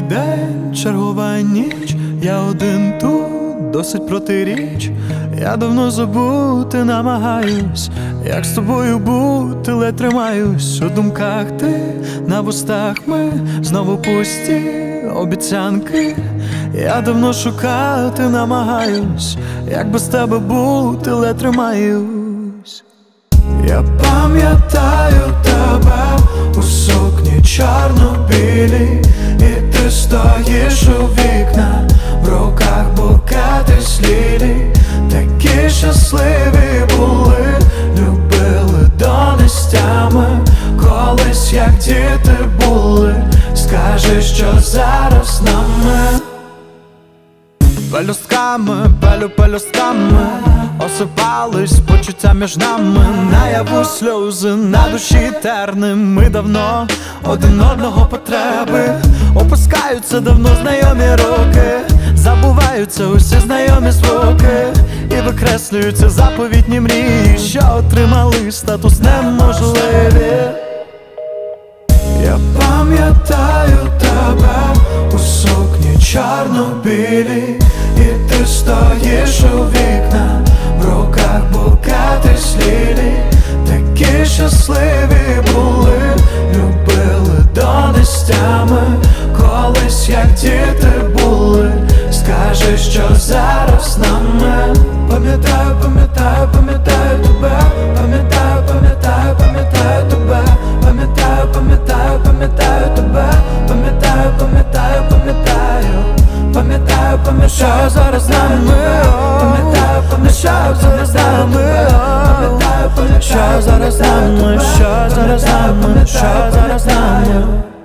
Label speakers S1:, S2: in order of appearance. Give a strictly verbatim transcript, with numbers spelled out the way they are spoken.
S1: день, чергова ніч, я один тут, досить протиріч. Я давно забути намагаюсь, як з тобою бути, ледь тримаюсь. У думках ти, на вустах ми, знову пусті обіцянки. Я давно шукати намагаюсь, як без тебе бути, ледь тримаюсь. Я пам'ятаю тебе у сукні чорно-білій, і ти стоїш у вікна, в руках букети з лілій. Такі щасливі були, любили до нестями, колись як діти були. Скажи, що зараз нами. Пелюстками, пелю пелюстками осипались почуття між нами. Наяву сльози, на душі терним. Ми давно один одного потреби. Опускаються давно знайомі руки, забуваються усі знайомі звуки, і викреслюються заповітні мрії, що отримали статус неможливі. Я пам'ятаю тебе у сукні чорно-білій, і ти стоїш у вікна, в руках букети з лілій. Такі щасливі були, любили до нестями, колись як діти були. Скажи, що зараз нами. Пам'ятаю, пам'ятаю, пам'ятаю тебе, пам'ятаю, пам'ятаю, пам'ятаю тебе, пам'ятаю, пам'ятаю, пам'ятаю тебе, пам'ятаю, пам'ятаю, пам'ятаю, пам'ятаю, пам'ятаю зараз нами. Пам'ятаю, пам'ятаю зараз нами. Пам'ятаю, пам'ятаю зараз нами. Що зараз нами, що зараз нами.